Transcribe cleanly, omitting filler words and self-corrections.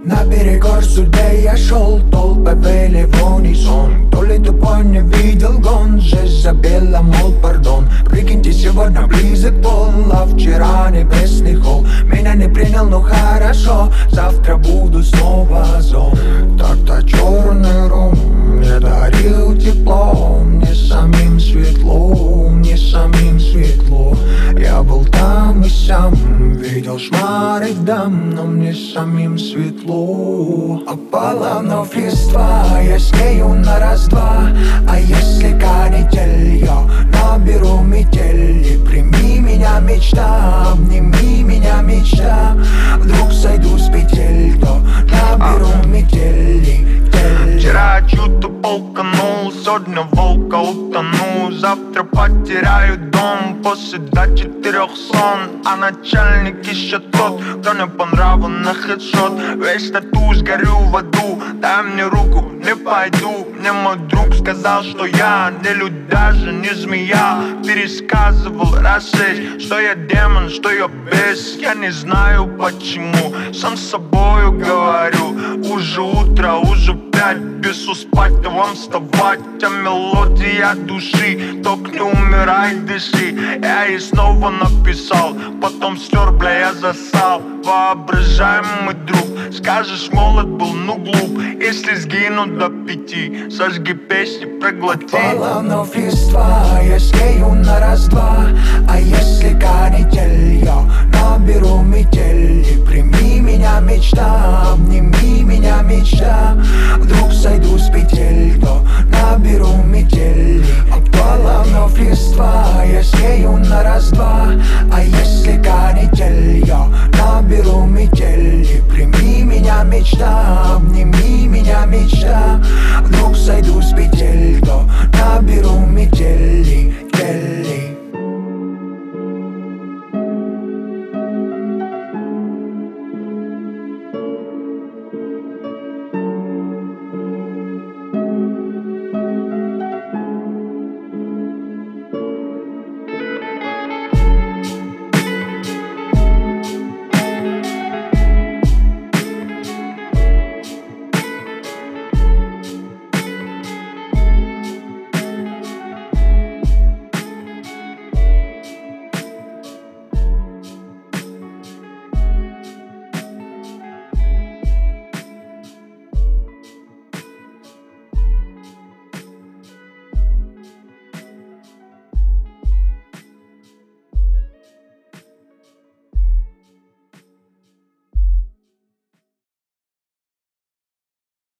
Наперекор судьбе я шел, толпы вели в унисон. То ли тупой не видел гон, жесть забила, мол, пардон. Прикиньте, сегодня близок пол, а вчера небесный холл. Меня не принял, но хорошо, завтра буду снова зол. Так-то черный ром мне дарил тепло, мне самим светло, мне самим светло. Я был там и сам, видел шмары дам, но мне самим светло. Опала вновь листва, я с нею на раз-два. А если канитель, я наберу метель. И прими меня, мечта, обними меня, мечта. Вдруг сойду с петель, то наберу метель. Вчера чью-то полканул, сегодня волка утону. Завтра потеряю дом после до 4 сон. А начальник еще тот, кто не по нраву на хедшот. Весь тату, сгорю в аду, дай мне руку, не пойду. Мне мой друг сказал, что я не людь, даже не змея. Пересказывал раз 6, что я демон, что я бес. Я не знаю почему, сам с собою говорю. Уже утро, уже 5, без успать, а вам вставать. А мелодия души, только не умирай, дыши. Я ей снова написал, потом стер, бля, я засал. Воображаемый друг, скажешь, молод был, ну глуп. Если сгину до 5, сожги песни, проглоти. Опала вновь листва, я с нею на раз-два. А если канитель, я наберу метель. И прими меня,